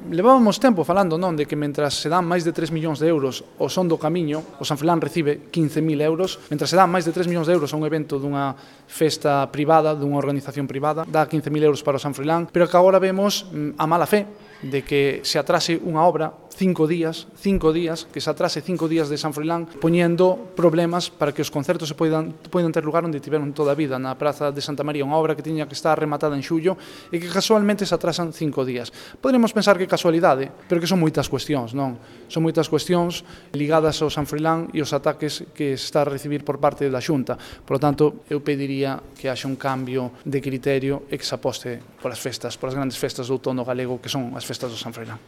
Levábamos tempo falando non de que mentras se dan máis de 3 millóns de euros ao Son do Camiño, o San Froilán recibe 15.000 euros, mentras se dan máis de 3 millóns de euros a un evento dunha festa privada, dunha organización privada, dá 15.000 euros para o San Froilán, pero que agora vemos a mala fe de que se atrase unha obra 5 días, que se atrase 5 días de San Froilán, poñendo problemas para que os concertos se poidan ter lugar onde tiveron toda a vida, na Praza de Santa María, unha obra que tiña que estar rematada en xullo e que casualmente se atrasan 5 días. Poderíamos pensar que casualidade, pero que son moitas cuestións, non? Son moitas cuestións ligadas ao San Froilán e os ataques que se está a recibir por parte da Xunta. Por lo tanto, eu pediría que haxa un cambio de criterio e que se aposte polas festas, polas grandes festas do outono galego, que son as festas do San Froilán.